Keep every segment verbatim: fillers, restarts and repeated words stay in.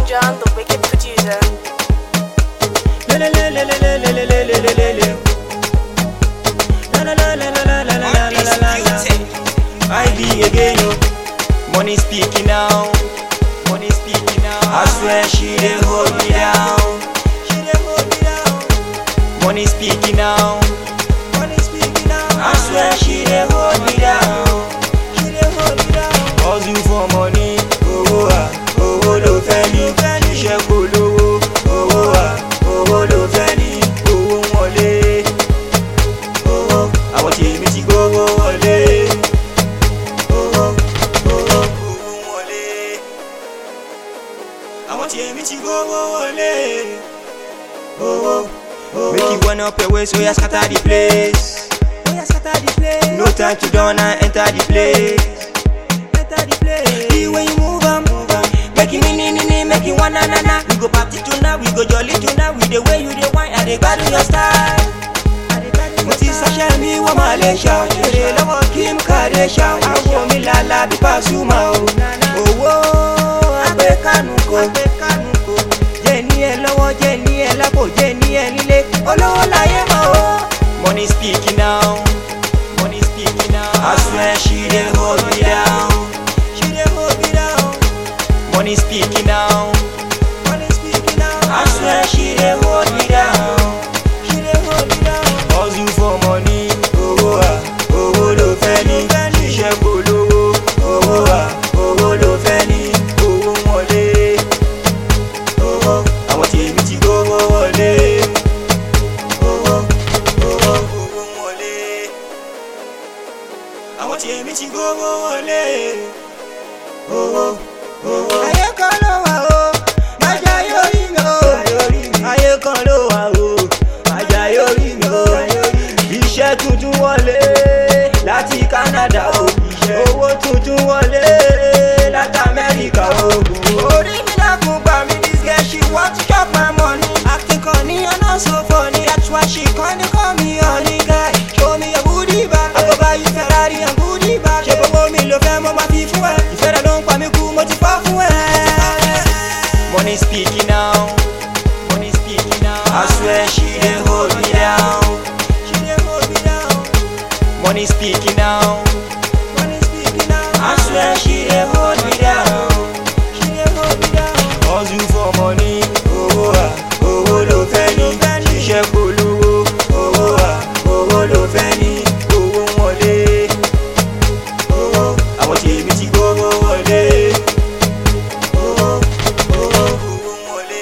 John, the wicked producer. La la la la la la la la la la la la. La la la la la la la la la la la. I be again, yo. Money speaking now. Money speaking now. I swear she dey hold me down. She dey hold me down. Money speaking now. Money speaking now. I swear she dey hold me down. She dey hold me down. Hustle for money. Oh ah, oh lo fẹ́ ni. Iṣẹ́ kò lówó. Oh ah, oh lo fẹ́ ni. Owó wọlé. Oh, àwọn tèmi ti gbówó wọlé. Oh, oh, owó wọlé. Àwọn tèmi ti gbówó wọlé. Oh, oh, make you burn up your way so you scatter the place. Oh, you scatter the place. No time to down and enter the place. Enter the place. The way you move on, move on. Make it mini, mini, make it one na na na. We go party tonight, we go jolly tonight. With the way you dey wine, I dey gbadun your style. Mo ti ṣaṣẹ́ mi wọ́n máa lè ṣá. Èrè lọ́wọ́ Kim Kardashian. Àwọn mi lálá bí Pasuma o. Owó agbékánu kò. Jẹ́ ní ẹ lọ́wọ́, jẹ́ ní ẹ lápò, jẹ́ ní ẹ nílé. Olówó láyé mọ́ o. Money speaking now. Money speaking now. I swear she dey hold me down. She dey hold me down. Money speaking now. Money speaking now. I swear she dey hold me down. She dey hold me down. Hustle for money. Owó ah, owó ló fẹ́ ni. Iṣẹ́ kò lówó. Owó ah, owó ló fẹ́ ni. Owó wọlé. Owó àwọn tèmi ti gbówó wọlé. Owó owó owó wọlé. Àwọn tèmi ti gbówó wọlé. Owó owó. Ayé kan ló wà o, má jayé orí mi o. Ayé kan ló wà o, má jayé orí mi o. Iṣẹ́ tuntun wọlé láti Canada o. Owó tuntun wọlé láti America o. Orí mi dákun gbà mí, this girl she want to chop my money. Acting funny and not so funny, that's why she kinda call me honey guy. Show me your booty back, I go buy you Ferrari and booty back. Ṣé gbogbo mi ló fẹ́ mo máa fi fún ẹ? Ìfẹ́ rẹ̀ ló ń pa mí kú, mo ti fọ́ fún ẹ. Money speaking now. Money speaking now. I swear she dey hold me down. She dey hold me down. Money speaking now. Money speaking now. I swear she dey hold me down. She dey hold me down. Hustle for money. Owó ah, owó ló fẹ́ ni. Iṣẹ́ kò lówó. Owó ah, owó ló fẹ́ ni. Owó wọlé. Owó àwọn tèmi ti gbówó wọlé. Owó owó owó wọlé.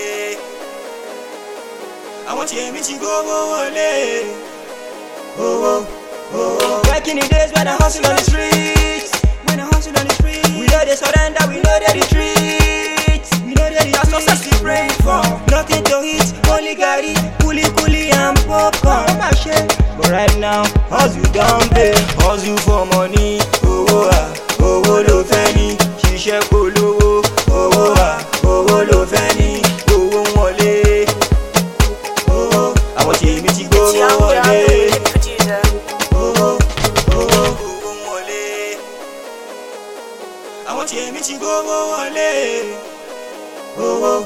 Àwọn tèmi ti gbówó wọlé. Owó owó. Back in the days when I hustle on the streets. When I hustle on the streets. We know they surrender, we know they retreat. We know they retreat. That's success we pray for. Nothing to eat, only gari, kuli kuli and popcorn. But right now, hustle don't pay. Hustle for money. Owó ah, owó ló fẹ́ ni. Ṣiṣẹ́ kò lówó. Owó ah, owó ló fẹ́ ni. Owó wọlé. Owó àwọn tèmi ti gbówó It's Young John, the wọlé. wicked producer. Owó owó owó wọlé. Àwọn tèmi ti gbówó wọlé. Owó